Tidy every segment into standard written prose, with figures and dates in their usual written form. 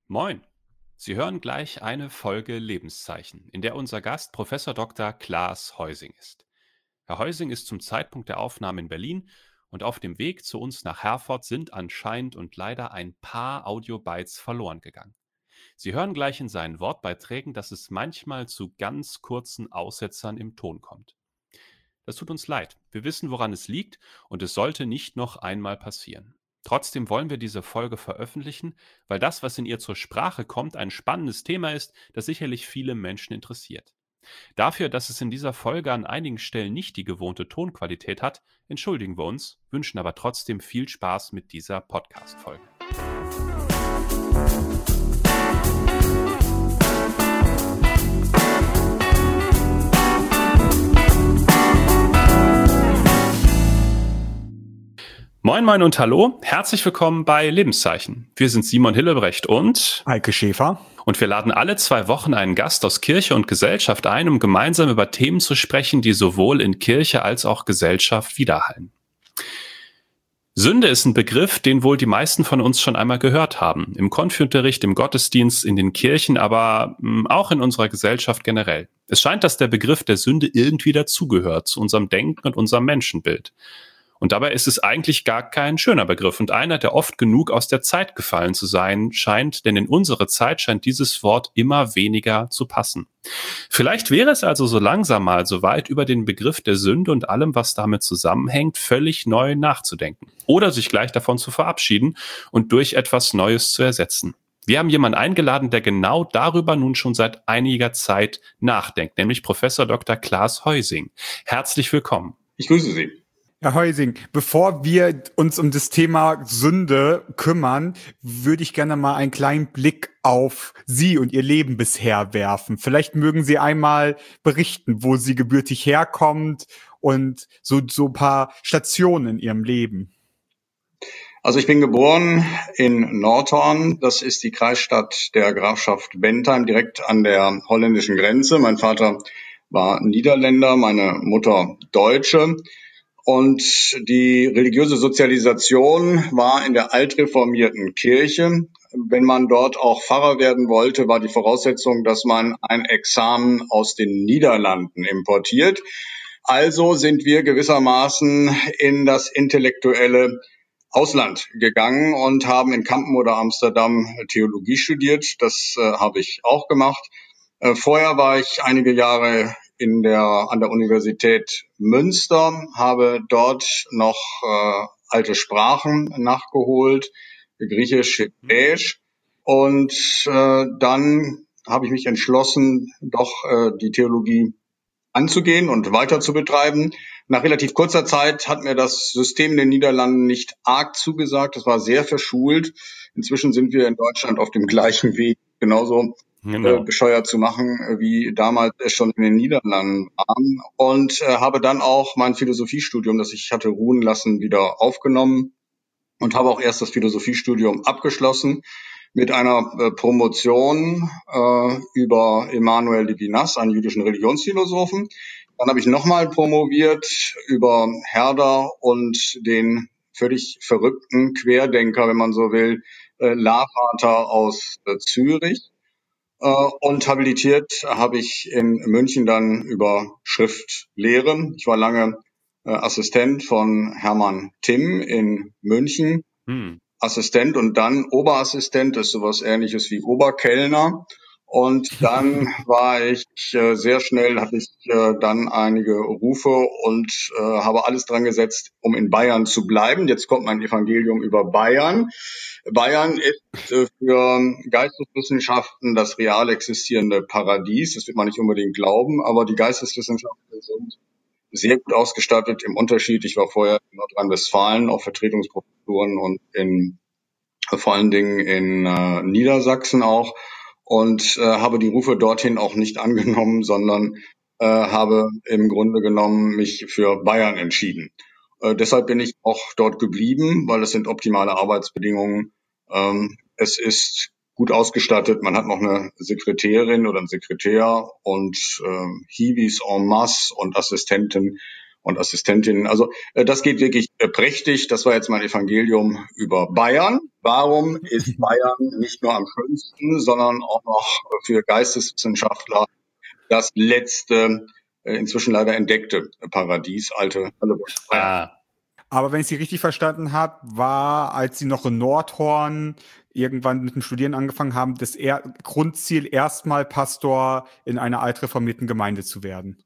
Moin! Sie hören gleich eine Folge Lebenszeichen, in der unser Gast Professor Dr. Klaas Heusing ist. Herr Heusing ist zum Zeitpunkt der Aufnahme in Berlin und auf dem Weg zu uns nach Herford sind anscheinend und leider ein paar Audiobytes verloren gegangen. Sie hören gleich in seinen Wortbeiträgen, dass es manchmal zu ganz kurzen Aussetzern im Ton kommt. Das tut uns leid. Wir wissen, woran es liegt und es sollte nicht noch einmal passieren. Trotzdem wollen wir diese Folge veröffentlichen, weil das, was in ihr zur Sprache kommt, ein spannendes Thema ist, das sicherlich viele Menschen interessiert. Dafür, dass es in dieser Folge an einigen Stellen nicht die gewohnte Tonqualität hat, entschuldigen wir uns, wünschen aber trotzdem viel Spaß mit dieser Podcast-Folge. Moin Moin und Hallo, herzlich willkommen bei Lebenszeichen. Wir sind Simon Hillebrecht und Heike Schäfer. Und wir laden alle 2 Wochen einen Gast aus Kirche und Gesellschaft ein, um gemeinsam über Themen zu sprechen, die sowohl in Kirche als auch Gesellschaft widerhallen. Sünde ist ein Begriff, den wohl die meisten von uns schon einmal gehört haben. Im Konfi-Unterricht, im Gottesdienst, in den Kirchen, aber auch in unserer Gesellschaft generell. Es scheint, dass der Begriff der Sünde irgendwie dazugehört, zu unserem Denken und unserem Menschenbild. Und dabei ist es eigentlich gar kein schöner Begriff und einer, der oft genug aus der Zeit gefallen zu sein scheint, denn in unsere Zeit scheint dieses Wort immer weniger zu passen. Vielleicht wäre es also so langsam mal so weit, über den Begriff der Sünde und allem, was damit zusammenhängt, völlig neu nachzudenken oder sich gleich davon zu verabschieden und durch etwas Neues zu ersetzen. Wir haben jemanden eingeladen, der genau darüber nun schon seit einiger Zeit nachdenkt, nämlich Professor Dr. Klaas Heusing. Herzlich willkommen. Ich grüße Sie. Herr Heusing, bevor wir uns um das Thema Sünde kümmern, würde ich gerne mal einen kleinen Blick auf Sie und Ihr Leben bisher werfen. Vielleicht mögen Sie einmal berichten, wo Sie gebürtig herkommt und so ein paar Stationen in Ihrem Leben. Also ich bin geboren in Nordhorn. Das ist die Kreisstadt der Grafschaft Bentheim, direkt an der holländischen Grenze. Mein Vater war Niederländer, meine Mutter Deutsche. Und die religiöse Sozialisation war in der altreformierten Kirche. Wenn man dort auch Pfarrer werden wollte, war die Voraussetzung, dass man ein Examen aus den Niederlanden importiert. Also sind wir gewissermaßen in das intellektuelle Ausland gegangen und haben in Kampen oder Amsterdam Theologie studiert. Das habe ich auch gemacht. Vorher war ich einige Jahre an der Universität Münster, habe dort noch alte Sprachen nachgeholt, Griechisch, Hebräisch, und dann habe ich mich entschlossen, doch die Theologie anzugehen und weiter zu betreiben. Nach relativ kurzer Zeit hat mir das System in den Niederlanden nicht arg zugesagt. Es war sehr verschult. Inzwischen sind wir in Deutschland auf dem gleichen Weg, genauso bescheuert zu machen, wie damals es schon in den Niederlanden waren. Und habe dann auch mein Philosophiestudium, das ich hatte ruhen lassen, wieder aufgenommen und habe auch erst das Philosophiestudium abgeschlossen mit einer Promotion über Emmanuel Levinas, einen jüdischen Religionsphilosophen. Dann habe ich nochmal promoviert über Herder und den völlig verrückten Querdenker, wenn man so will, Lavater aus Zürich. Und habilitiert habe ich in München dann über Schriftlehre. Ich war lange Assistent von Hermann Timm in München. Assistent und dann Oberassistent, das ist sowas Ähnliches wie Oberkellner. Und dann war ich sehr schnell, hatte ich dann einige Rufe und habe alles dran gesetzt, um in Bayern zu bleiben. Jetzt kommt mein Evangelium über Bayern. Bayern ist für Geisteswissenschaften das real existierende Paradies. Das wird man nicht unbedingt glauben, aber die Geisteswissenschaften sind sehr gut ausgestattet. Im Unterschied, ich war vorher in Nordrhein-Westfalen auf Vertretungsprofessuren und vor allen Dingen in Niedersachsen auch und habe die Rufe dorthin auch nicht angenommen, sondern habe im Grunde genommen mich für Bayern entschieden. Deshalb bin ich auch dort geblieben, weil es sind optimale Arbeitsbedingungen. Es ist gut ausgestattet. Man hat noch eine Sekretärin oder einen Sekretär und Hiwis en masse und Assistenten. und Assistentinnen. Also das geht wirklich prächtig. Das war jetzt mein Evangelium über Bayern. Warum ist Bayern nicht nur am schönsten, sondern auch noch für Geisteswissenschaftler das letzte, inzwischen leider entdeckte Paradies, alte Bayern. Aber wenn ich Sie richtig verstanden habe, war, als Sie noch in Nordhorn irgendwann mit dem Studieren angefangen haben, das Grundziel, erstmal Pastor in einer altreformierten Gemeinde zu werden.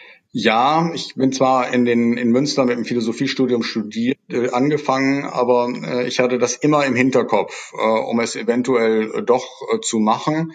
Ja, ich bin zwar in Münster mit dem Philosophiestudium angefangen, aber ich hatte das immer im Hinterkopf, um es eventuell doch zu machen,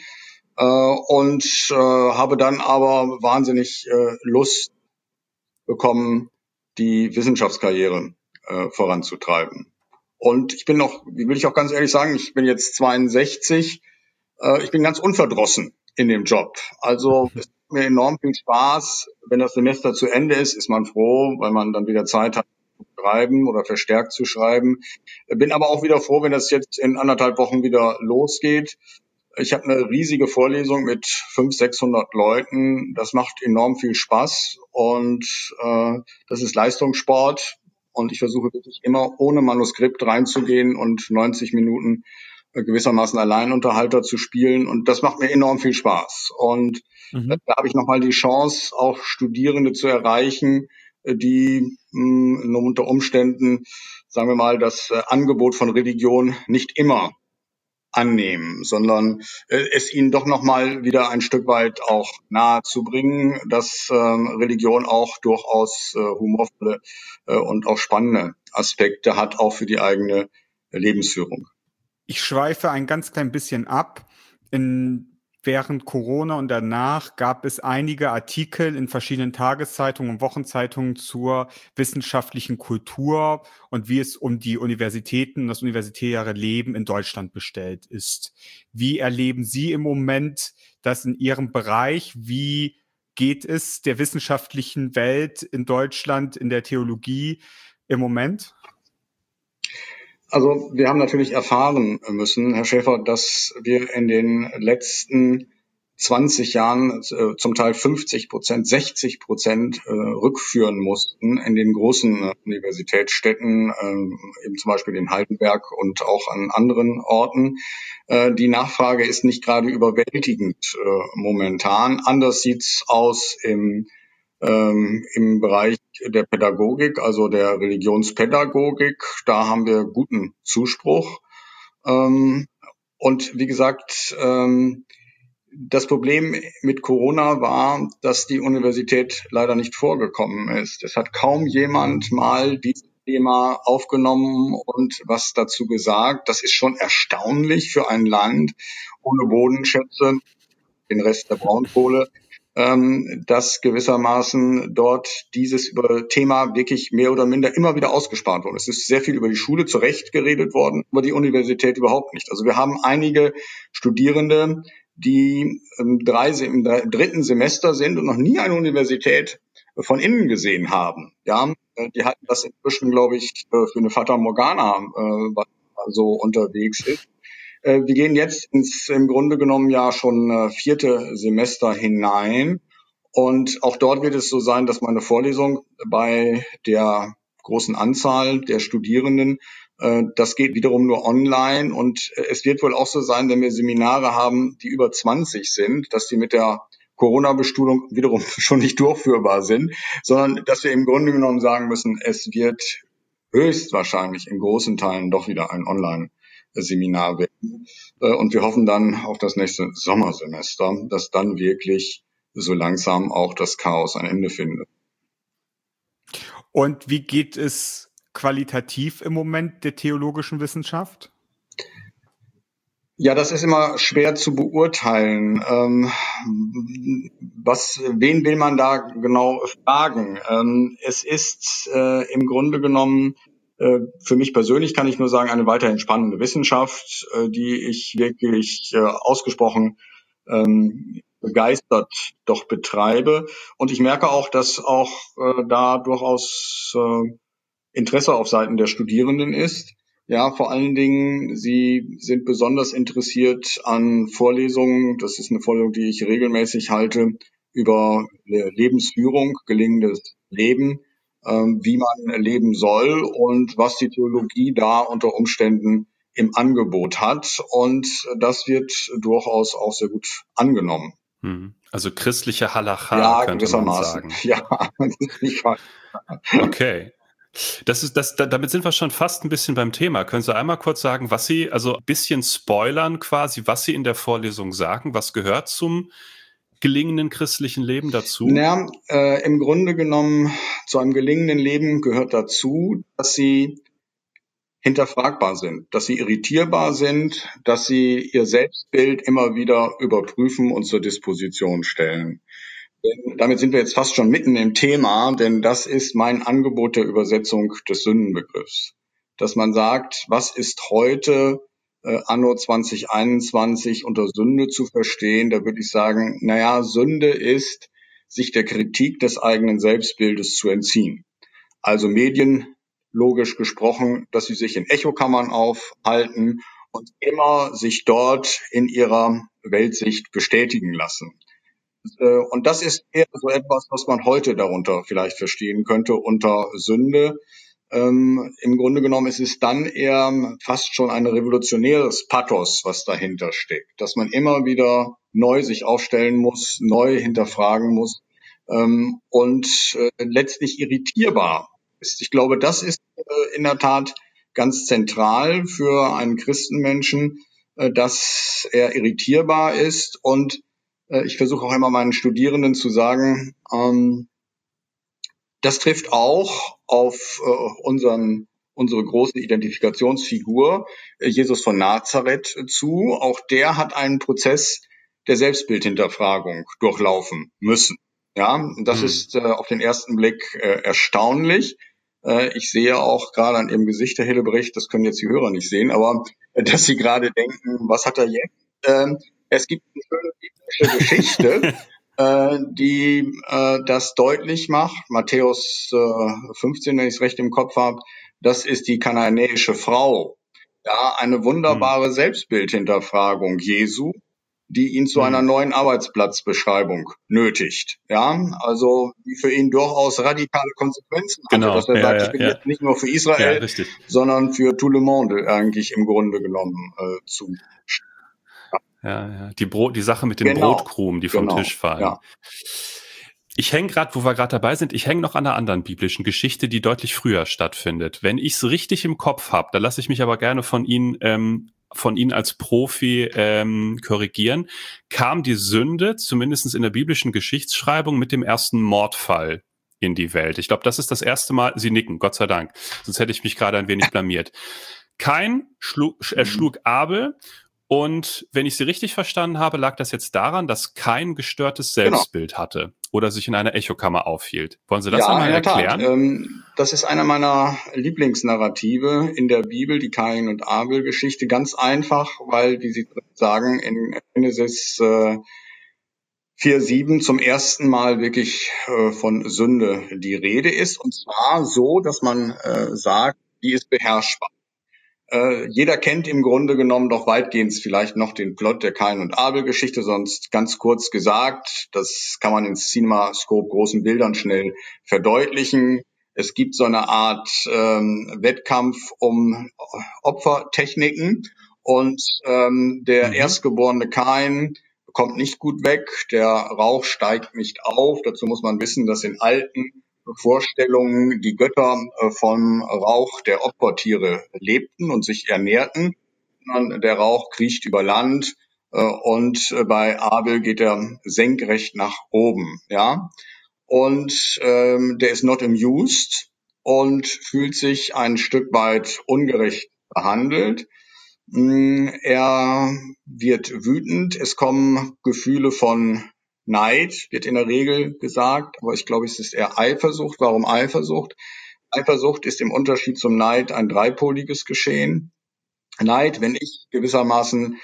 und habe dann aber wahnsinnig Lust bekommen, die Wissenschaftskarriere voranzutreiben. Und ich bin noch, will ich auch ganz ehrlich sagen, ich bin jetzt 62, ich bin ganz unverdrossen in dem Job. Also es macht mir enorm viel Spaß. Wenn das Semester zu Ende ist man froh, weil man dann wieder Zeit hat zu schreiben oder verstärkt zu schreiben. Bin aber auch wieder froh, wenn das jetzt in 1,5 Wochen wieder losgeht. Ich habe eine riesige Vorlesung mit 500, 600 Leuten. Das macht enorm viel Spaß und das ist Leistungssport. Und ich versuche wirklich immer ohne Manuskript reinzugehen und 90 Minuten gewissermaßen Alleinunterhalter zu spielen. Und das macht mir enorm viel Spaß. Und da habe ich nochmal die Chance, auch Studierende zu erreichen, die nur unter Umständen, sagen wir mal, das Angebot von Religion nicht immer annehmen, sondern es ihnen doch nochmal wieder ein Stück weit auch nahe zu bringen, dass Religion auch durchaus humorvolle und auch spannende Aspekte hat, auch für die eigene Lebensführung. Ich schweife ein ganz klein bisschen ab. Während Corona und danach gab es einige Artikel in verschiedenen Tageszeitungen und Wochenzeitungen zur wissenschaftlichen Kultur und wie es um die Universitäten und das universitäre Leben in Deutschland bestellt ist. Wie erleben Sie im Moment das in Ihrem Bereich? Wie geht es der wissenschaftlichen Welt in Deutschland, in der Theologie im Moment? Also wir haben natürlich erfahren müssen, Herr Schäfer, dass wir in den letzten 20 Jahren zum Teil 50%, 60% rückführen mussten in den großen Universitätsstädten, eben zum Beispiel in Heidelberg und auch an anderen Orten. Die Nachfrage ist nicht gerade überwältigend momentan. Anders sieht's aus im Bereich der Pädagogik, also der Religionspädagogik. Da haben wir guten Zuspruch. Und wie gesagt, das Problem mit Corona war, dass die Universität leider nicht vorgekommen ist. Es hat kaum jemand mal dieses Thema aufgenommen und was dazu gesagt. Das ist schon erstaunlich für ein Land ohne Bodenschätze, den Rest der Braunkohle, dass gewissermaßen dort dieses Thema wirklich mehr oder minder immer wieder ausgespart wurde. Es ist sehr viel über die Schule zurecht geredet worden, über die Universität überhaupt nicht. Also wir haben einige Studierende, die im 3. Semester sind und noch nie eine Universität von innen gesehen haben. Ja, die halten das inzwischen, glaube ich, für eine Fata Morgana, was so unterwegs ist. Wir gehen jetzt im Grunde genommen ja schon 4. Semester hinein. Und auch dort wird es so sein, dass meine Vorlesung bei der großen Anzahl der Studierenden, das geht wiederum nur online. Und es wird wohl auch so sein, wenn wir Seminare haben, die über 20 sind, dass die mit der Corona-Bestuhlung wiederum schon nicht durchführbar sind, sondern dass wir im Grunde genommen sagen müssen, es wird höchstwahrscheinlich in großen Teilen doch wieder ein Online-Seminar werden. Und wir hoffen dann auf das nächste Sommersemester, dass dann wirklich so langsam auch das Chaos ein Ende findet. Und wie geht es qualitativ im Moment der theologischen Wissenschaft? Ja, das ist immer schwer zu beurteilen. Wen will man da genau fragen? Es ist im Grunde genommen, für mich persönlich kann ich nur sagen, eine weiterhin spannende Wissenschaft, die ich wirklich ausgesprochen begeistert doch betreibe. Und ich merke auch, dass auch da durchaus Interesse auf Seiten der Studierenden ist. Ja, vor allen Dingen, sie sind besonders interessiert an Vorlesungen. Das ist eine Vorlesung, die ich regelmäßig halte über Lebensführung, gelingendes Leben. wie man leben soll und was die Theologie da unter Umständen im Angebot hat. Und das wird durchaus auch sehr gut angenommen. Also christliche Halacha, ja, könnte man sagen. Ja, das ist nicht falsch. Okay. Damit sind wir schon fast ein bisschen beim Thema. Können Sie einmal kurz sagen, was Sie, also ein bisschen spoilern quasi, was Sie in der Vorlesung sagen? Was gehört zum gelingenden christlichen Leben dazu? Ja, im Grunde genommen zu einem gelingenden Leben gehört dazu, dass Sie hinterfragbar sind, dass Sie irritierbar sind, dass Sie Ihr Selbstbild immer wieder überprüfen und zur Disposition stellen. Damit sind wir jetzt fast schon mitten im Thema, denn das ist mein Angebot der Übersetzung des Sündenbegriffs. Dass man sagt, was ist heute anno 2021 unter Sünde zu verstehen? Da würde ich sagen, Sünde ist, sich der Kritik des eigenen Selbstbildes zu entziehen. Also Medien, logisch gesprochen, dass sie sich in Echokammern aufhalten und immer sich dort in ihrer Weltsicht bestätigen lassen. Und das ist eher so etwas, was man heute darunter vielleicht verstehen könnte unter Sünde. Im Grunde genommen ist es dann eher fast schon ein revolutionäres Pathos, was dahinter steckt, dass man immer wieder neu sich aufstellen muss, neu hinterfragen muss und letztlich irritierbar ist. Ich glaube, das ist in der Tat ganz zentral für einen Christenmenschen, dass er irritierbar ist. Und ich versuche auch immer meinen Studierenden zu sagen, das trifft auch auf unsere große Identifikationsfigur, Jesus von Nazareth, zu. Auch der hat einen Prozess der Selbstbildhinterfragung durchlaufen müssen. Ja, das ist auf den ersten Blick erstaunlich. Ich sehe auch gerade an Ihrem Gesicht, Herr Hillebrecht, das können jetzt die Hörer nicht sehen, aber dass Sie gerade denken, was hat er jetzt? Es gibt eine schöne biblische Geschichte, die das deutlich macht. Matthäus 15, wenn ich es recht im Kopf habe, das ist die kanaanäische Frau. Ja, eine wunderbare Selbstbildhinterfragung Jesu, die ihn zu einer neuen Arbeitsplatzbeschreibung nötigt. Ja, also die für ihn durchaus radikale Konsequenzen hatte, dass er sagt, ich bin jetzt nicht nur für Israel, sondern für tout le monde eigentlich im Grunde genommen zu. Ja. Die Sache mit den Brotkrumen, die vom Tisch fallen. Ja. Ich hänge gerade, wo wir gerade dabei sind, ich hänge noch an einer anderen biblischen Geschichte, die deutlich früher stattfindet. Wenn ich es richtig im Kopf habe, da lasse ich mich aber gerne von Ihnen als Profi korrigieren, kam die Sünde, zumindest in der biblischen Geschichtsschreibung, mit dem ersten Mordfall in die Welt. Ich glaube, das ist das erste Mal, Sie nicken, Gott sei Dank, sonst hätte ich mich gerade ein wenig blamiert. Kain erschlug Abel. Und wenn ich Sie richtig verstanden habe, lag das jetzt daran, dass kein gestörtes Selbstbild hatte oder sich in einer Echokammer aufhielt. Wollen Sie das einmal erklären? Das ist einer meiner Lieblingsnarrative in der Bibel, die Kain- und Abel-Geschichte. Ganz einfach, weil, wie Sie sagen, in Genesis 4,7 zum ersten Mal wirklich von Sünde die Rede ist. Und zwar so, dass man sagt, die ist beherrschbar. Jeder kennt im Grunde genommen doch weitgehend vielleicht noch den Plot der Kain- und Abel-Geschichte, sonst ganz kurz gesagt, das kann man in CinemaScope großen Bildern schnell verdeutlichen. Es gibt so eine Art Wettkampf um Opfertechniken und der erstgeborene Kain kommt nicht gut weg, der Rauch steigt nicht auf. Dazu muss man wissen, dass in alten Vorstellungen die Götter vom Rauch der Opfertiere lebten und sich ernährten. Der Rauch kriecht über Land und bei Abel geht er senkrecht nach oben. Ja, und der ist not amused und fühlt sich ein Stück weit ungerecht behandelt. Er wird wütend. Es kommen Gefühle von Neid, wird in der Regel gesagt, aber ich glaube, es ist eher Eifersucht. Warum Eifersucht? Eifersucht ist im Unterschied zum Neid ein dreipoliges Geschehen. Neid, wenn ich gewissermaßen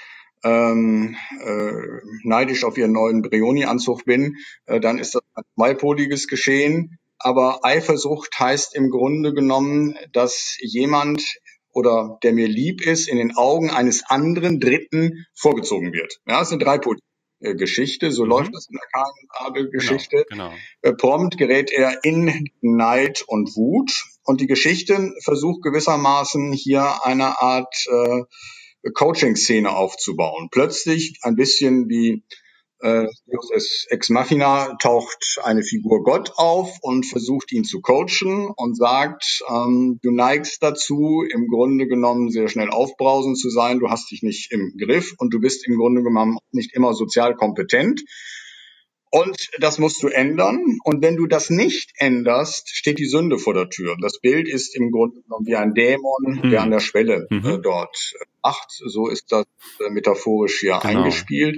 neidisch auf ihren neuen Brioni-Anzug bin, dann ist das ein zweipoliges Geschehen. Aber Eifersucht heißt im Grunde genommen, dass jemand oder der mir lieb ist, in den Augen eines anderen Dritten vorgezogen wird. Ja, es sind dreipolige. Geschichte. So läuft das in der Kain- und Abel-Geschichte. Genau. Prompt gerät er in Neid und Wut. Und die Geschichte versucht gewissermaßen hier eine Art Coaching-Szene aufzubauen. Plötzlich ein bisschen wie Deus Ex Machina taucht eine Figur Gott auf und versucht ihn zu coachen und sagt, du neigst dazu, im Grunde genommen sehr schnell aufbrausend zu sein, du hast dich nicht im Griff und du bist im Grunde genommen nicht immer sozial kompetent. Und das musst du ändern. Und wenn du das nicht änderst, steht die Sünde vor der Tür. Das Bild ist im Grunde genommen wie ein Dämon, der an der Schwelle dort macht. So ist das metaphorisch hier eingespielt.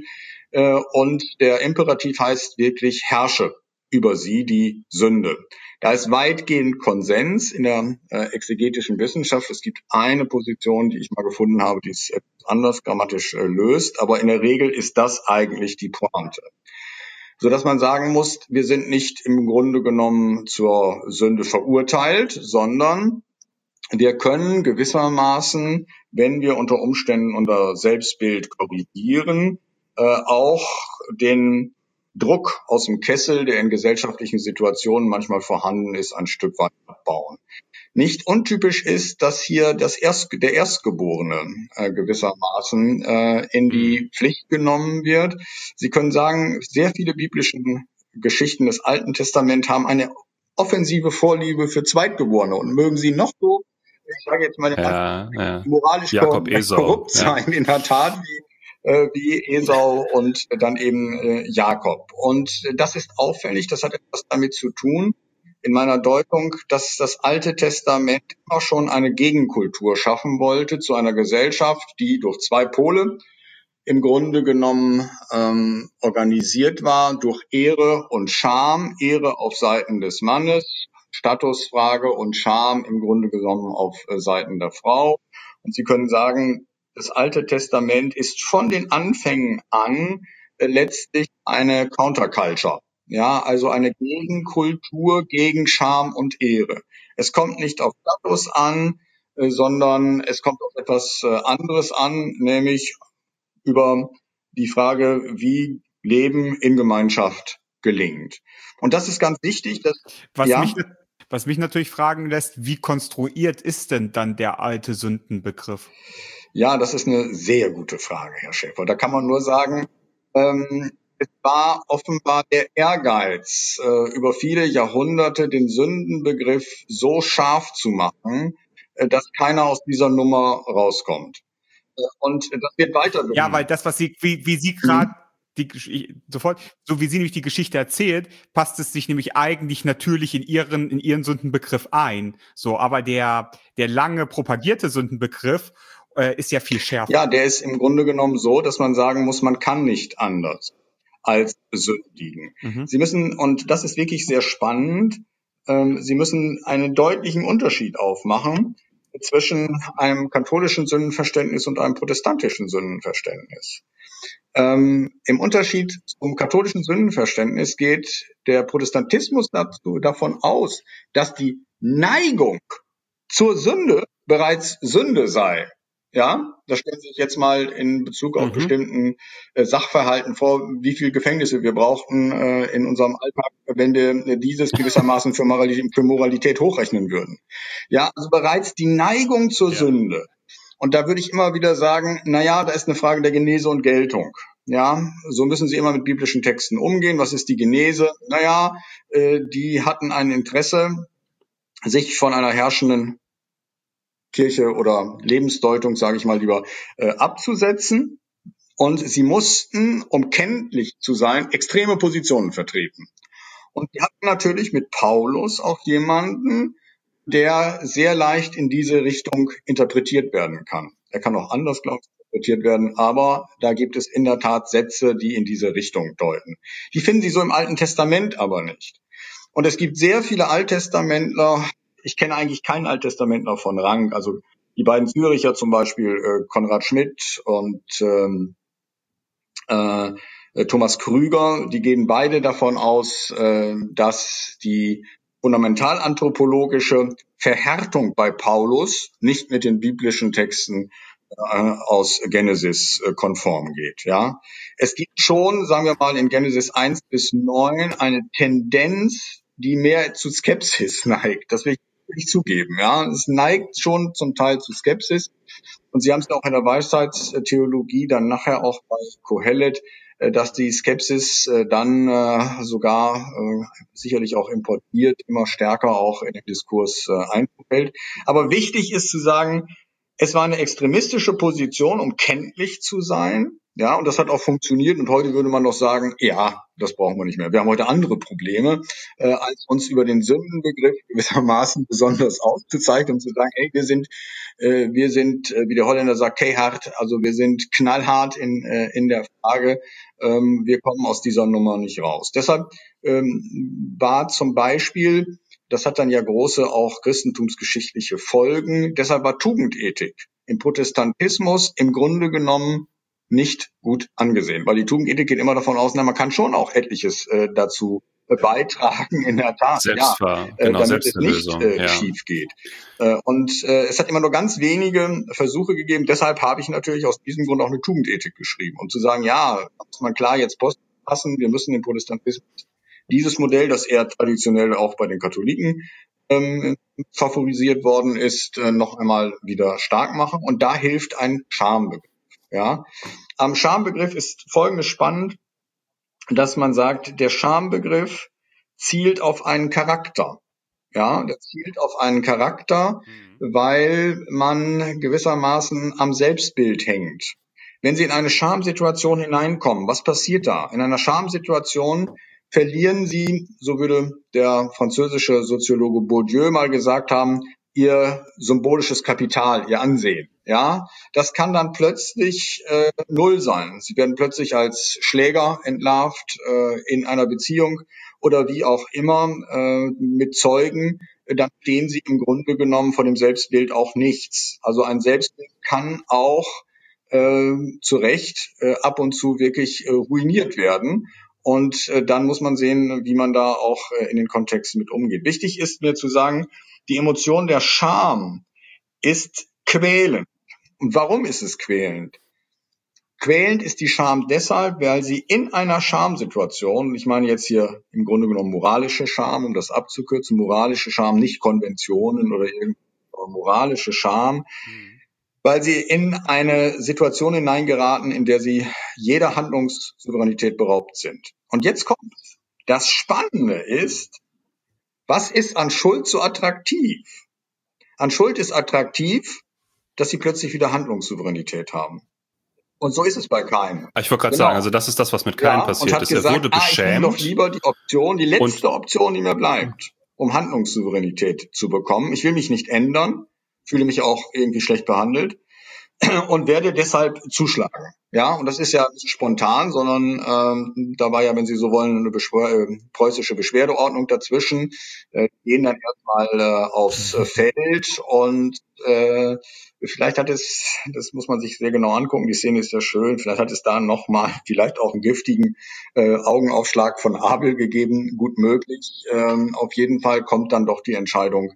Und der Imperativ heißt wirklich, herrsche über sie, die Sünde. Da ist weitgehend Konsens in der exegetischen Wissenschaft. Es gibt eine Position, die ich mal gefunden habe, die es anders grammatisch löst. Aber in der Regel ist das eigentlich die Pointe. Sodass man sagen muss, wir sind nicht im Grunde genommen zur Sünde verurteilt, sondern wir können gewissermaßen, wenn wir unter Umständen unser Selbstbild korrigieren, auch den Druck aus dem Kessel, der in gesellschaftlichen Situationen manchmal vorhanden ist, ein Stück weit abbauen. Nicht untypisch ist, dass hier der Erstgeborene gewissermaßen in die Pflicht genommen wird. Sie können sagen, sehr viele biblische Geschichten des Alten Testaments haben eine offensive Vorliebe für Zweitgeborene und mögen sie noch so, ich sage jetzt mal, moralisch korrupt sein, in der Tat, wie Esau und dann eben Jakob. Und das ist auffällig, das hat etwas damit zu tun, in meiner Deutung, dass das Alte Testament immer schon eine Gegenkultur schaffen wollte zu einer Gesellschaft, die durch zwei Pole im Grunde genommen organisiert war, durch Ehre und Scham, Ehre auf Seiten des Mannes, Statusfrage und Scham im Grunde genommen auf Seiten der Frau. Und Sie können sagen, das Alte Testament ist von den Anfängen an letztlich eine Counterculture. Ja, also eine Gegenkultur gegen Scham und Ehre. Es kommt nicht auf Status an, sondern es kommt auf etwas anderes an, nämlich über die Frage, wie Leben in Gemeinschaft gelingt. Und das ist ganz wichtig. Dass, was mich natürlich fragen lässt, wie konstruiert ist denn dann der alte Sündenbegriff? Ja, das ist eine sehr gute Frage, Herr Schäfer. Da kann man nur sagen, es war offenbar der Ehrgeiz, über viele Jahrhunderte den Sündenbegriff so scharf zu machen, dass keiner aus dieser Nummer rauskommt. Und das wird weiter. Ja, weil das, was wie Sie gerade so wie sie nämlich die Geschichte erzählt, passt es sich nämlich eigentlich natürlich in ihren Sündenbegriff ein. So, aber der lange propagierte Sündenbegriff ist ja viel schärfer. Ja, der ist im Grunde genommen so, dass man sagen muss, man kann nicht anders als sündigen. Sie müssen, und das ist wirklich sehr spannend, Sie müssen einen deutlichen Unterschied aufmachen zwischen einem katholischen Sündenverständnis und einem protestantischen Sündenverständnis. Im Unterschied zum katholischen Sündenverständnis geht der Protestantismus davon aus, dass die Neigung zur Sünde bereits Sünde sei. Ja, da stellen Sie sich jetzt mal in Bezug auf bestimmten Sachverhalten vor, wie viel Gefängnisse wir brauchten in unserem Alltag, wenn wir dieses gewissermaßen für Moralität hochrechnen würden. Ja, also bereits die Neigung zur Sünde. Und da würde ich immer wieder sagen, da ist eine Frage der Genese und Geltung. Ja, so müssen Sie immer mit biblischen Texten umgehen. Was ist die Genese? Die hatten ein Interesse, sich von einer herrschenden Kirche oder Lebensdeutung, sage ich mal lieber, abzusetzen. Und sie mussten, um kenntlich zu sein, extreme Positionen vertreten. Und die hatten natürlich mit Paulus auch jemanden, der sehr leicht in diese Richtung interpretiert werden kann. Er kann auch anders, glaube ich, interpretiert werden, aber da gibt es in der Tat Sätze, die in diese Richtung deuten. Die finden Sie so im Alten Testament aber nicht. Und es gibt sehr viele Alttestamentler, ich kenne eigentlich keinen Alttestamentler von Rang, also die beiden Züricher zum Beispiel, Konrad Schmidt und Thomas Krüger, die gehen beide davon aus, dass die fundamentalanthropologische Verhärtung bei Paulus nicht mit den biblischen Texten aus Genesis konform geht. Ja, es gibt schon, sagen wir mal, in Genesis 1-9 eine Tendenz, die mehr zu Skepsis neigt. Das will ich nicht zugeben. Ja, es neigt schon zum Teil zu Skepsis. Und Sie haben es ja auch in der Weisheitstheologie dann nachher auch bei Kohelet, dass die Skepsis dann sogar sicherlich auch importiert, immer stärker auch in den Diskurs Einzug hält. Aber wichtig ist zu sagen, es war eine extremistische Position, um kenntlich zu sein. Ja, und das hat auch funktioniert. Und heute würde man noch sagen, ja, das brauchen wir nicht mehr. Wir haben heute andere Probleme, als uns über den Sündenbegriff gewissermaßen besonders auszuzeichnen und zu sagen, hey, wir sind, wie der Holländer sagt, keihard, also wir sind knallhart in der Frage, wir kommen aus dieser Nummer nicht raus. Deshalb war zum Beispiel, das hat dann ja große auch christentumsgeschichtliche Folgen, deshalb war Tugendethik im Protestantismus im Grunde genommen nicht gut angesehen, weil die Tugendethik geht immer davon aus, man kann schon auch etliches dazu beitragen, in der Tat, damit es nicht schief geht. Und es hat immer nur ganz wenige Versuche gegeben, deshalb habe ich natürlich aus diesem Grund auch eine Tugendethik geschrieben, um zu sagen, ja, muss man klar jetzt passen, wir müssen den Protestantismus dieses Modell, das eher traditionell auch bei den Katholiken favorisiert worden ist, noch einmal wieder stark machen. Und da hilft ein Schambegriff. Ja, am Schambegriff ist Folgendes spannend, dass man sagt, der Schambegriff zielt auf einen Charakter. Ja, der zielt auf einen Charakter, weil man gewissermaßen am Selbstbild hängt. Wenn Sie in eine Schamsituation hineinkommen, was passiert da? In einer Schamsituation verlieren Sie, so würde der französische Soziologe Bourdieu mal gesagt haben, Ihr symbolisches Kapital, Ihr Ansehen. Ja, das kann dann plötzlich null sein. Sie werden plötzlich als Schläger entlarvt in einer Beziehung oder wie auch immer mit Zeugen. Dann stehen Sie im Grunde genommen vor dem Selbstbild auch nichts. Also ein Selbstbild kann auch zu Recht ab und zu wirklich ruiniert werden. Und dann muss man sehen, wie man da auch in den Kontexten mit umgeht. Wichtig ist mir zu sagen, die Emotion der Scham ist quälend. Und warum ist es quälend? Quälend ist die Scham deshalb, weil sie in einer Schamsituation, ich meine jetzt hier im Grunde genommen moralische Scham, um das abzukürzen, moralische Scham, nicht Konventionen oder moralische Scham, weil sie in eine Situation hineingeraten, in der sie jeder Handlungssouveränität beraubt sind. Und jetzt kommt das Spannende ist, was ist an Schuld so attraktiv? An Schuld ist attraktiv, dass sie plötzlich wieder Handlungssouveränität haben. Und so ist es bei Kain. Ich wollte gerade sagen, also das ist das, was mit Kain passiert ist. Gesagt, er wurde beschämt. Ich nehme doch lieber die Option, die letzte Option, die mir bleibt, um Handlungssouveränität zu bekommen. Ich will mich nicht ändern, fühle mich auch irgendwie schlecht behandelt und werde deshalb zuschlagen. Ja, und das ist ja nicht spontan, sondern da war ja, wenn Sie so wollen, eine preußische Beschwerdeordnung dazwischen, gehen dann erstmal aufs Feld und vielleicht hat es, das muss man sich sehr genau angucken, die Szene ist ja schön, vielleicht hat es da nochmal, vielleicht auch einen giftigen Augenaufschlag von Abel gegeben, gut möglich. Auf jeden Fall kommt dann doch die Entscheidung,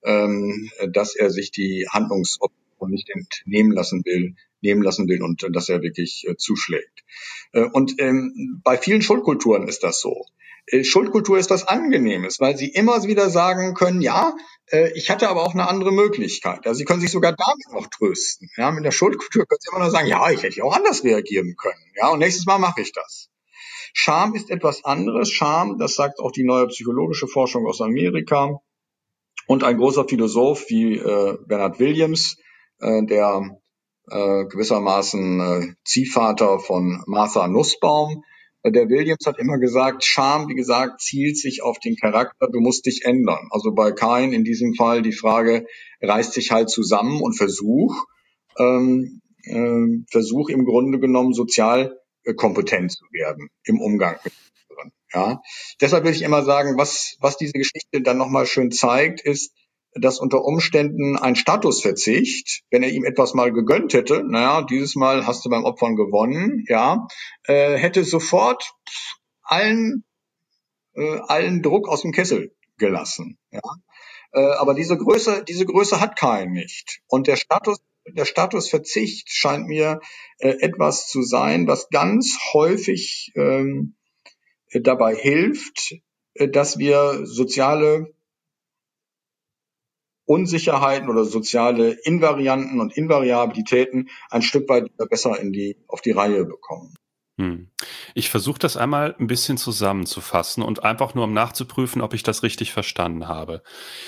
dass er sich die Handlungsoption nicht entnehmen lassen will, und dass er wirklich zuschlägt. Und bei vielen Schuldkulturen ist das so. Schuldkultur ist was Angenehmes, weil sie immer wieder sagen können, ja, ich hatte aber auch eine andere Möglichkeit. Also sie können sich sogar damit noch trösten. Ja, mit der Schuldkultur können sie immer nur sagen, ja, ich hätte auch anders reagieren können. Ja, und nächstes Mal mache ich das. Scham ist etwas anderes. Scham, das sagt auch die neue psychologische Forschung aus Amerika. Und ein großer Philosoph wie Bernard Williams, der gewissermaßen Ziehvater von Martha Nussbaum. Der Williams hat immer gesagt, Scham, wie gesagt, zielt sich auf den Charakter, du musst dich ändern. Also bei Kain in diesem Fall die Frage, reiß dich halt zusammen und versuch im Grunde genommen sozial kompetent zu werden im Umgang mit anderen. Ja, deshalb will ich immer sagen, was diese Geschichte dann nochmal schön zeigt, ist, dass unter Umständen ein Statusverzicht, wenn er ihm etwas mal gegönnt hätte, naja, dieses Mal hast du beim Opfern gewonnen, ja, hätte sofort allen Druck aus dem Kessel gelassen, ja. Aber diese Größe hat Kain nicht. Und der Status der Status Verzicht scheint mir etwas zu sein, was ganz häufig dabei hilft, dass wir soziale Unsicherheiten oder soziale Invarianten und Invariabilitäten ein Stück weit besser auf die Reihe bekommen. Ich versuche das einmal ein bisschen zusammenzufassen und einfach nur um nachzuprüfen, ob ich das richtig verstanden habe.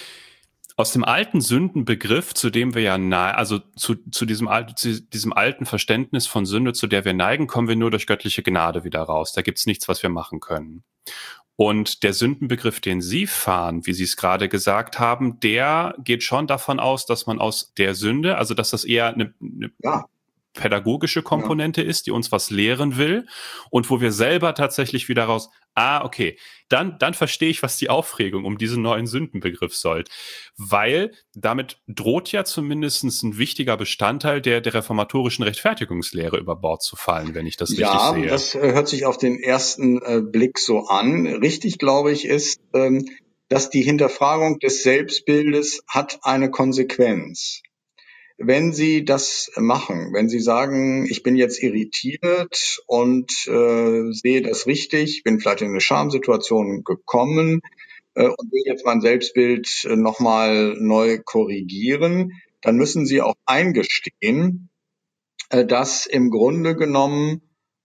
Aus dem alten Sündenbegriff, zu dem wir ja also zu diesem alten Verständnis von Sünde, zu der wir neigen, kommen wir nur durch göttliche Gnade wieder raus. Da gibt's nichts, was wir machen können. Und der Sündenbegriff, den Sie fahren, wie Sie es gerade gesagt haben, der geht schon davon aus, dass man aus der Sünde, also dass das eher eine pädagogische Komponente ist, die uns was lehren will und wo wir selber tatsächlich wieder raus, okay, dann verstehe ich, was die Aufregung um diesen neuen Sündenbegriff soll. Weil damit droht ja zumindest ein wichtiger Bestandteil der reformatorischen Rechtfertigungslehre über Bord zu fallen, wenn ich das richtig sehe. Ja, das hört sich auf den ersten Blick so an. Richtig, glaube ich, ist, dass die Hinterfragung des Selbstbildes hat eine Konsequenz. Wenn Sie das machen, wenn Sie sagen, ich bin jetzt irritiert und sehe das richtig, bin vielleicht in eine Schamsituation gekommen und will jetzt mein Selbstbild nochmal neu korrigieren, dann müssen Sie auch eingestehen, dass im Grunde genommen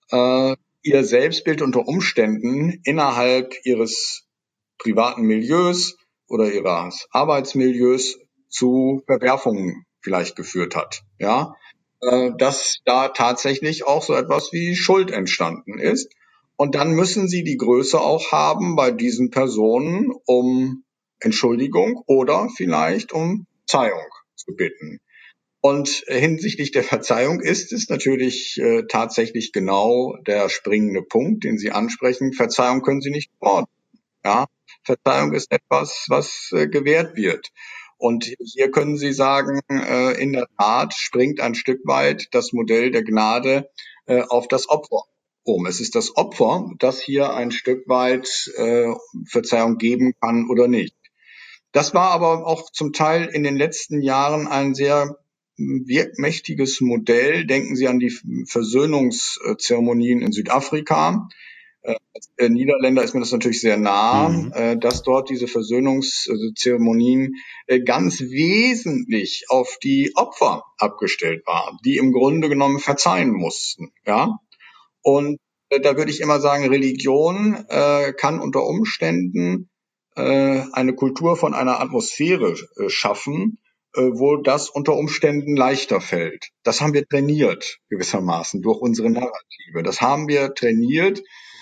Ihr Selbstbild unter Umständen innerhalb Ihres privaten Milieus oder Ihres Arbeitsmilieus zu Verwerfungen vielleicht geführt hat, ja, dass da tatsächlich auch so etwas wie Schuld entstanden ist. Und dann müssen Sie die Größe auch haben, bei diesen Personen um Entschuldigung oder vielleicht um Verzeihung zu bitten. Und hinsichtlich der Verzeihung ist es natürlich tatsächlich genau der springende Punkt, den Sie ansprechen. Verzeihung können Sie nicht fordern. Ja, Verzeihung ist etwas, was gewährt wird. Und hier können Sie sagen, in der Tat springt ein Stück weit das Modell der Gnade auf das Opfer um. Es ist das Opfer, das hier ein Stück weit Verzeihung geben kann oder nicht. Das war aber auch zum Teil in den letzten Jahren ein sehr wirkmächtiges Modell. Denken Sie an die Versöhnungszeremonien in Südafrika. Als Niederländer ist mir das natürlich sehr nah, dass dort diese Versöhnungszeremonien ganz wesentlich auf die Opfer abgestellt waren, die im Grunde genommen verzeihen mussten. Ja, und da würde ich immer sagen, Religion kann unter Umständen eine Kultur von einer Atmosphäre schaffen, wo das unter Umständen leichter fällt. Das haben wir trainiert gewissermaßen durch unsere Narrative. Das haben wir trainiert.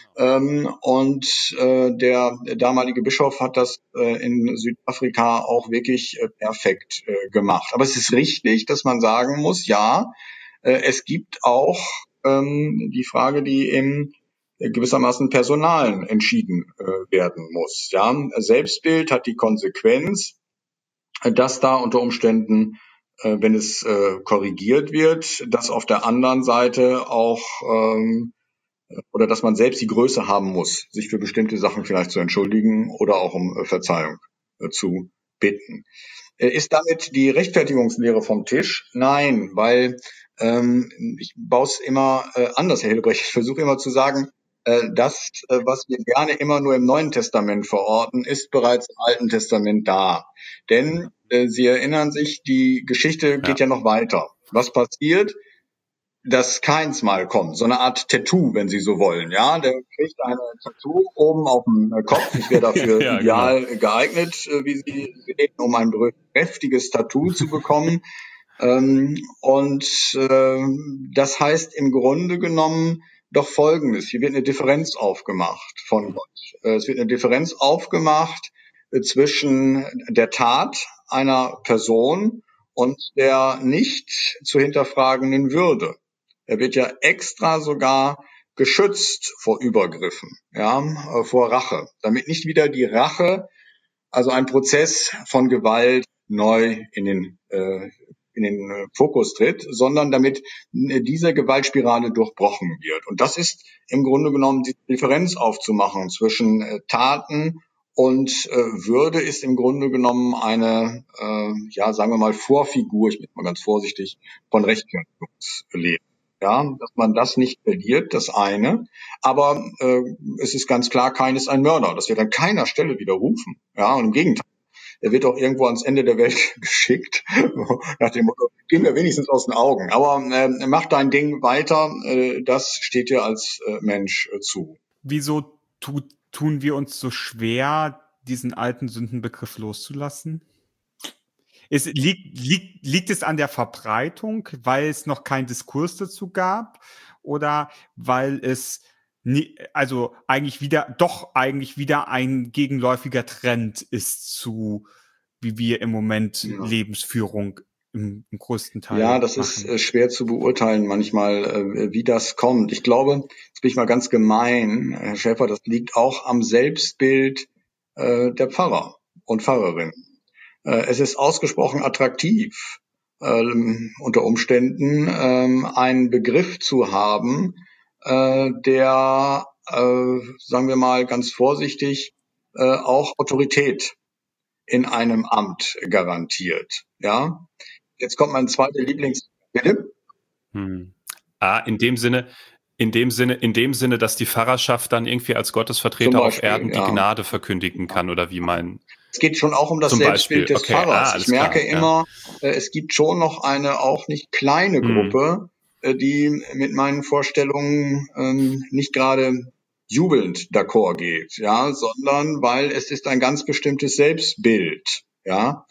Und der damalige Bischof hat das in Südafrika auch wirklich perfekt gemacht. Aber es ist richtig, dass man sagen muss, ja, es gibt auch die Frage, die im gewissermaßen Personalen entschieden werden muss. Ja, Selbstbild hat die Konsequenz, dass da unter Umständen, wenn es korrigiert wird, dass auf der anderen Seite auch oder dass man selbst die Größe haben muss, sich für bestimmte Sachen vielleicht zu entschuldigen oder auch um Verzeihung zu bitten. Ist damit die Rechtfertigungslehre vom Tisch? Nein, weil ich baue es immer anders, Herr Hillebrecht. Ich versuche immer zu sagen, das, was wir gerne immer nur im Neuen Testament verorten, ist bereits im Alten Testament da. Denn Sie erinnern sich, die Geschichte geht ja noch weiter. Was passiert? Dass keins mal kommt, so eine Art Tattoo, wenn Sie so wollen, ja, der kriegt eine Tattoo oben auf dem Kopf, ich wäre dafür ideal geeignet, wie Sie sehen, um ein kräftiges Tattoo zu bekommen, und das heißt im Grunde genommen doch Folgendes, hier wird eine Differenz aufgemacht von Gott, es wird eine Differenz aufgemacht zwischen der Tat einer Person und der nicht zu hinterfragenden Würde. Er wird ja extra sogar geschützt vor Übergriffen, ja, vor Rache, damit nicht wieder die Rache, also ein Prozess von Gewalt neu in den Fokus tritt, sondern damit diese Gewaltspirale durchbrochen wird. Und das ist im Grunde genommen die Differenz aufzumachen zwischen Taten Und Würde ist im Grunde genommen eine, sagen wir mal, Vorfigur, ich bin mal ganz vorsichtig, von Rechtfertigungsleben. Ja, dass man das nicht verliert, das eine. Aber es ist ganz klar, keines ein Mörder. Das wird an keiner Stelle widerrufen. Ja, und im Gegenteil. Er wird auch irgendwo ans Ende der Welt geschickt, nach dem Motto, gehen wir wenigstens aus den Augen. Aber mach dein Ding weiter, das steht dir als Mensch zu. Wieso tun wir uns so schwer, diesen alten Sündenbegriff loszulassen? Liegt es an der Verbreitung, weil es noch keinen Diskurs dazu gab, oder weil es eigentlich wieder ein gegenläufiger Trend ist zu, wie wir im Moment Lebensführung im größten Teil Ja, das machen. Ist schwer zu beurteilen manchmal, wie das kommt. Ich glaube, jetzt bin ich mal ganz gemein, Herr Schäfer, das liegt auch am Selbstbild der Pfarrer und Pfarrerinnen. Es ist ausgesprochen attraktiv, unter Umständen einen Begriff zu haben, der, sagen wir mal ganz vorsichtig, auch Autorität in einem Amt garantiert. Ja, jetzt kommt mein zweiter Bitte? In dem Sinne, dass die Pfarrerschaft dann irgendwie als Gottesvertreter auf Erden die Gnade verkündigen kann, oder wie meinen? Es geht schon auch um das Selbstbild des Pfarrers. Ich merke immer, es gibt schon noch eine auch nicht kleine Gruppe, die mit meinen Vorstellungen nicht gerade jubelnd d'accord geht, ja, sondern weil es ist ein ganz bestimmtes Selbstbild, ja.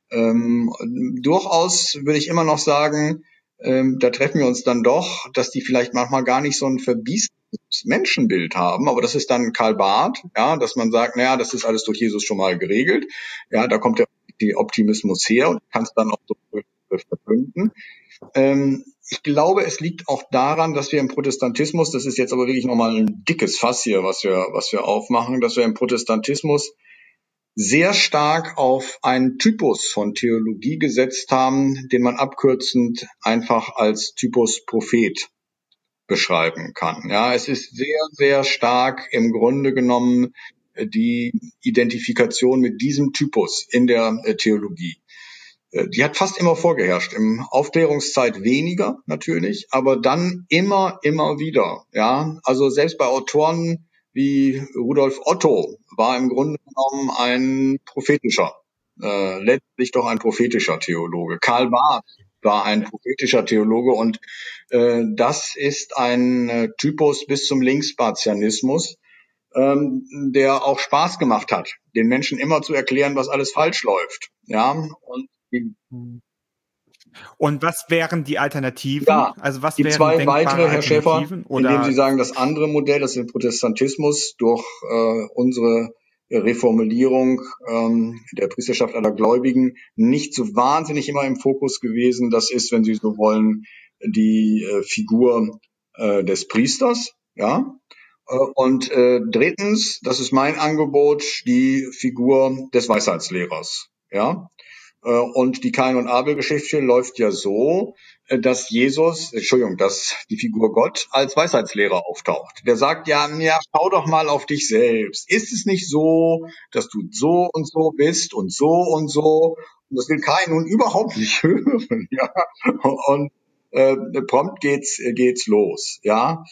Durchaus würde ich immer noch sagen, da treffen wir uns dann doch, dass die vielleicht manchmal gar nicht so ein verbiesenes Menschenbild haben, aber das ist dann Karl Barth, ja, dass man sagt, naja, das ist alles durch Jesus schon mal geregelt, ja, da kommt der Optimismus her und kann es dann auch so verkünden. Ich glaube, es liegt auch daran, dass wir im Protestantismus, das ist jetzt aber wirklich nochmal ein dickes Fass hier, was wir aufmachen, dass wir im Protestantismus sehr stark auf einen Typus von Theologie gesetzt haben, den man abkürzend einfach als Typus Prophet beschreiben kann. Ja, es ist sehr, sehr stark im Grunde genommen die Identifikation mit diesem Typus in der Theologie. Die hat fast immer vorgeherrscht. Im Aufklärungszeit weniger natürlich, aber dann immer wieder. Ja, also selbst bei Autoren wie Rudolf Otto war im Grunde genommen letztlich doch ein prophetischer Theologe. Karl Barth war ein prophetischer Theologe und das ist ein Typus bis zum Linkspartianismus, der auch Spaß gemacht hat, den Menschen immer zu erklären, was alles falsch läuft. Ja, und was wären die Alternativen? Ja, also was die wären zwei weitere, Herr Schäfer, oder indem Sie sagen, das andere Modell, das ist der Protestantismus, durch unsere Reformulierung der Priesterschaft aller Gläubigen nicht so wahnsinnig immer im Fokus gewesen. Das ist, wenn Sie so wollen, die Figur des Priesters, ja. Und drittens, das ist mein Angebot, die Figur des Weisheitslehrers, ja. Und die Kain- und Abel-Geschichte läuft ja so, dass dass die Figur Gott als Weisheitslehrer auftaucht. Der sagt ja, schau doch mal auf dich selbst. Ist es nicht so, dass du so und so bist und so und so? Und das will Kain nun überhaupt nicht hören, ja. Und prompt geht's los, ja.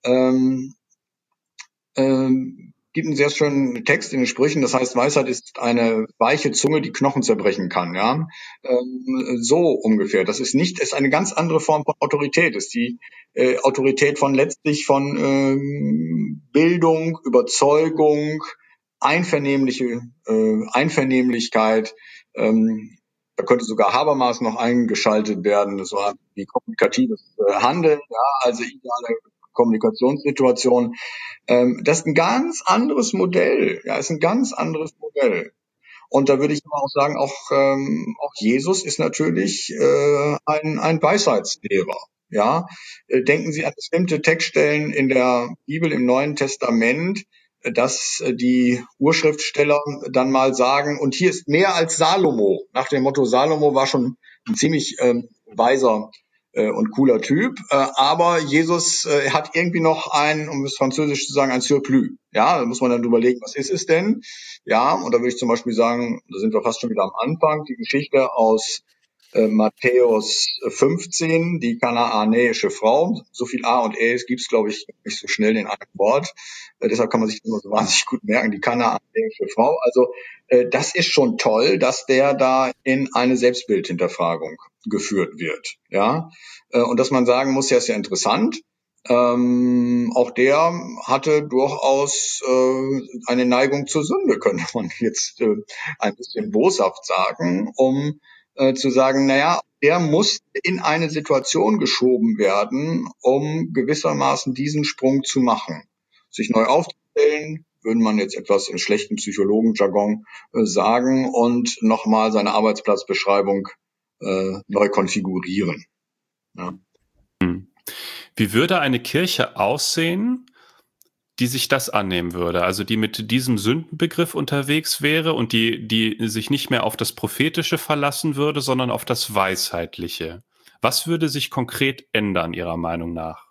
Gibt einen sehr schönen Text in den Sprüchen, das heißt, Weisheit ist eine weiche Zunge, die Knochen zerbrechen kann, ja. So ungefähr. Das ist eine ganz andere Form von Autorität. Das ist die Autorität von Bildung, Überzeugung, Einvernehmlichkeit. Da könnte sogar Habermas noch eingeschaltet werden. Das war wie kommunikatives Handeln, ja, also ideale Kommunikationssituation. Das ist ein ganz anderes Modell. Ja, ist ein ganz anderes Modell. Und da würde ich auch sagen, auch Jesus ist natürlich ein Weisheitslehrer. Ja, denken Sie an bestimmte Textstellen in der Bibel im Neuen Testament, dass die Urschriftsteller dann mal sagen, und hier ist mehr als Salomo. Nach dem Motto, Salomo war schon ein ziemlich weiser und cooler Typ. Aber Jesus hat irgendwie noch um es französisch zu sagen, ein Surplus. Ja, da muss man dann überlegen, was ist es denn? Ja, und da würde ich zum Beispiel sagen, da sind wir fast schon wieder am Anfang, die Geschichte aus Matthäus 15, die kanaanäische Frau. So viel A und E gibt's, glaube ich, nicht so schnell in einem Wort. Deshalb kann man sich das immer so wahnsinnig gut merken, die kanaanäische Frau. Also das ist schon toll, dass der da in eine Selbstbildhinterfragung geführt wird. Ja, und dass man sagen muss, ja, ist ja interessant. Auch der hatte durchaus eine Neigung zur Sünde, könnte man jetzt ein bisschen boshaft sagen, um zu sagen, naja, er muss in eine Situation geschoben werden, um gewissermaßen diesen Sprung zu machen. Sich neu aufzustellen, würde man jetzt etwas in schlechten Psychologenjargon sagen, und nochmal seine Arbeitsplatzbeschreibung neu konfigurieren. Ja. Wie würde eine Kirche aussehen, die sich das annehmen würde, also die mit diesem Sündenbegriff unterwegs wäre und die sich nicht mehr auf das Prophetische verlassen würde, sondern auf das Weisheitliche? Was würde sich konkret ändern, Ihrer Meinung nach?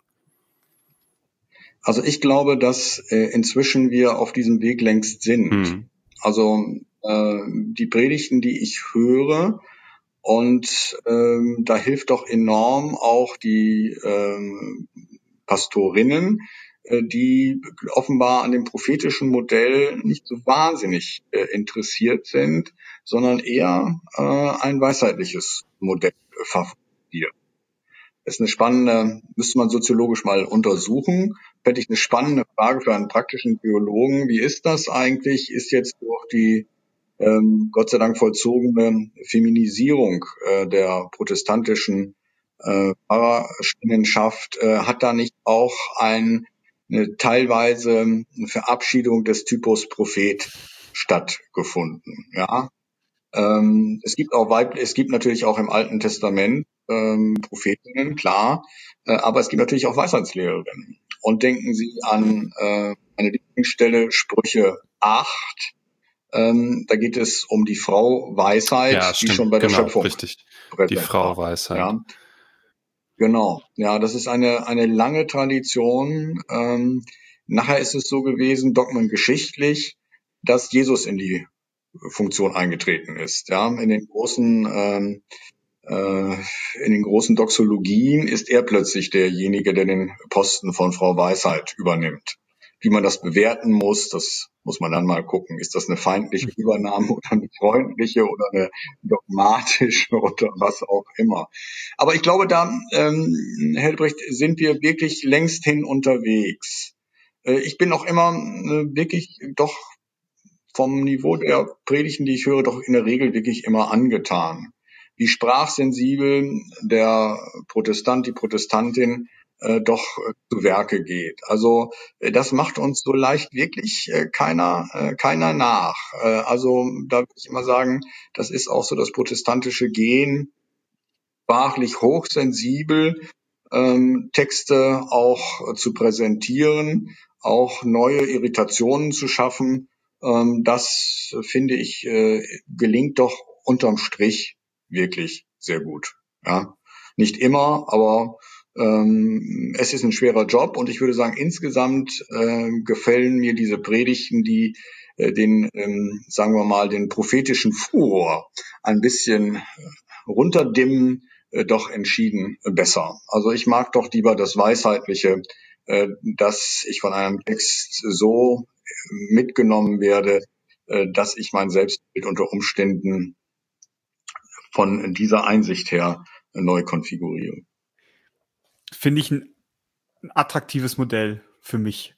Also ich glaube, dass inzwischen wir auf diesem Weg längst sind. Also die Predigten, die ich höre, und da hilft doch enorm auch die Pastorinnen, die offenbar an dem prophetischen Modell nicht so wahnsinnig interessiert sind, sondern eher ein weisheitliches Modell favorisieren. Das ist eine spannende, müsste man soziologisch mal untersuchen. Fände ich eine spannende Frage für einen praktischen Theologen. Wie ist das eigentlich? Ist jetzt durch die Gott sei Dank vollzogene Feminisierung der protestantischen Pfarrerinnenschaft, hat da nicht auch eine teilweise Verabschiedung des Typus Prophet stattgefunden? Ja, es gibt natürlich auch im Alten Testament Prophetinnen, klar, aber es gibt natürlich auch Weisheitslehrerinnen. Und denken Sie an eine Lieblingsstelle, Sprüche 8. Da geht es um die Frau Weisheit, ja, die stimmt, schon bei der Schöpfung richtig. Die Frau Weisheit. Ja. Genau, ja, das ist eine lange Tradition. Nachher ist es so gewesen, dogmengeschichtlich, dass Jesus in die Funktion eingetreten ist. Ja, in den großen Doxologien ist er plötzlich derjenige, der den Posten von Frau Weisheit übernimmt. Wie man das bewerten muss, das muss man dann mal gucken. Ist das eine feindliche Übernahme oder eine freundliche oder eine dogmatische oder was auch immer. Aber ich glaube, da, Helbrecht, sind wir wirklich längst hin unterwegs. Ich bin auch immer wirklich doch vom Niveau der Predigten, die ich höre, doch in der Regel wirklich immer angetan. Wie sprachsensibel der Protestant, die Protestantin doch zu Werke geht. Also das macht uns so leicht wirklich keiner nach. Also da würde ich immer sagen, das ist auch so das protestantische Gen, sprachlich hochsensibel, Texte auch zu präsentieren, auch neue Irritationen zu schaffen. Das, finde ich, gelingt doch unterm Strich wirklich sehr gut. Ja, nicht immer, aber es ist ein schwerer Job, und ich würde sagen, insgesamt gefallen mir diese Predigten, die sagen wir mal, den prophetischen Furor ein bisschen runterdimmen, doch entschieden besser. Also ich mag doch lieber das Weisheitliche, dass ich von einem Text so mitgenommen werde, dass ich mein Selbstbild unter Umständen von dieser Einsicht her neu konfiguriere. Finde ich ein attraktives Modell für mich.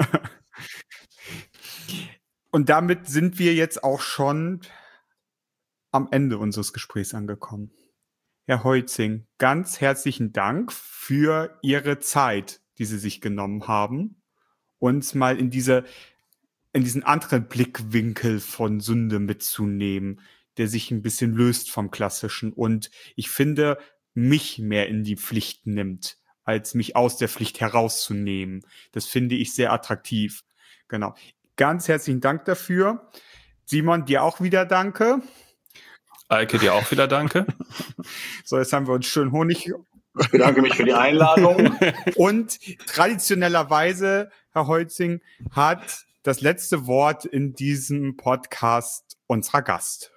Und damit sind wir jetzt auch schon am Ende unseres Gesprächs angekommen. Herr Heutzing, ganz herzlichen Dank für Ihre Zeit, die Sie sich genommen haben, uns mal in diesen anderen Blickwinkel von Sünde mitzunehmen, der sich ein bisschen löst vom Klassischen und ich finde, mich mehr in die Pflicht nimmt, als mich aus der Pflicht herauszunehmen. Das finde ich sehr attraktiv. Genau. Ganz herzlichen Dank dafür. Simon, dir auch wieder danke. Eike, dir auch wieder danke. So, jetzt haben wir uns schön Honig Ich bedanke mich für die Einladung. Und traditionellerweise, Herr Holzing, hat das letzte Wort in diesem Podcast unser Gast.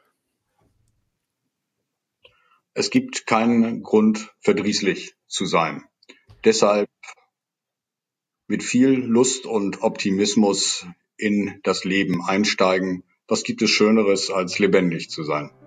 Es gibt keinen Grund, verdrießlich zu sein. Deshalb mit viel Lust und Optimismus in das Leben einsteigen. Was gibt es Schöneres, als lebendig zu sein?